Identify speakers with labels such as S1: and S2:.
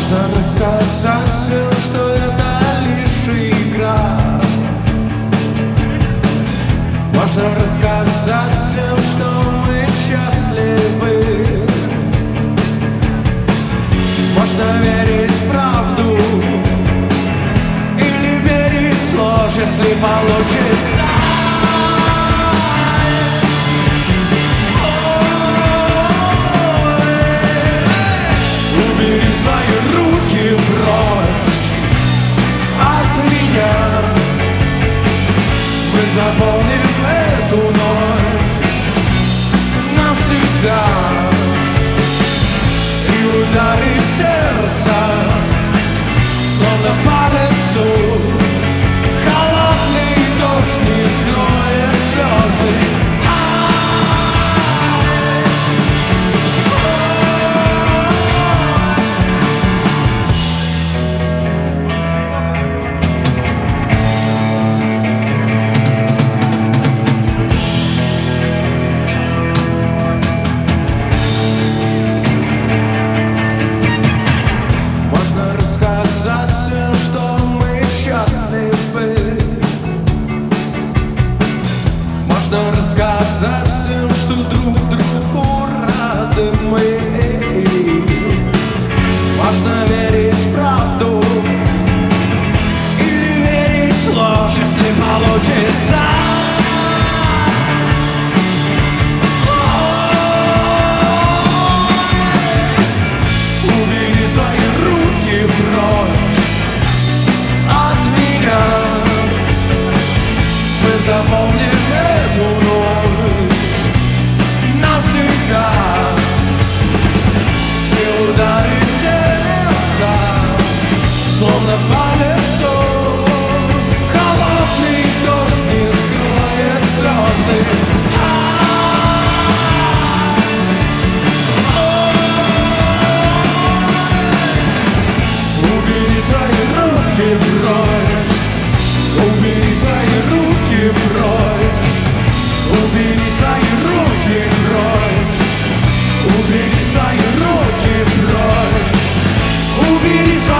S1: Можно рассказать всем, что это лишь игра. Можно рассказать всем, что мы счастливы. Можно верить в правду или верить в ложь, если получится. Убери свои руки прочь от меня. Мы заполним эту ночь навсегда. И удары сердца словно по лицу. Холодный дождь не скроет слезы. Можно рассказать всем, что друг другу рады мы. Можно верить в правду или верить в ложь, если получится. Убери свои руки прочь от меня. Мы запомним эту ночь навсегда. И удары сердца словно по лицу. Холодный дождь не скроет слезы. Убери свои руки прочь. Убери свои руки прочь. Убери свои руки прочь. Убери свои руки прочь. Убери свои